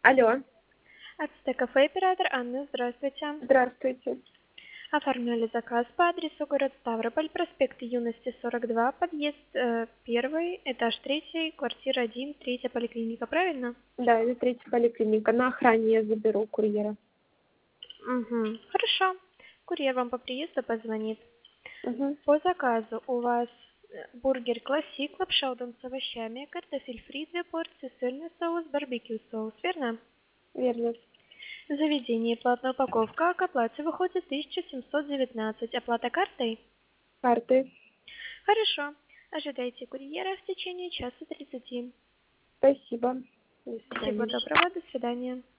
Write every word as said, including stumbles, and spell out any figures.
Алло, Ацтекафе оператор Анна, здравствуйте. здравствуйте. Оформляли заказ по адресу город Ставрополь, проспект Юности, сорок два, подъезд э, первый, этаж третий, квартира один, третья поликлиника, правильно? Да, это третья поликлиника. На охране я заберу курьера. Угу. Хорошо. Курьер вам по приезду позвонит. Угу. По заказу у вас э, бургер классик, лапша удон с овощами, картофель фри, две порции, сырный соус, барбекю соус, верно? Верно. Заведение платная упаковка, к оплате выходит тысяча семьсот девятнадцать. Оплата картой? Карты. Хорошо. Ожидайте курьера в течение часа тридцати. Спасибо. До Всего свидания. доброго, до свидания.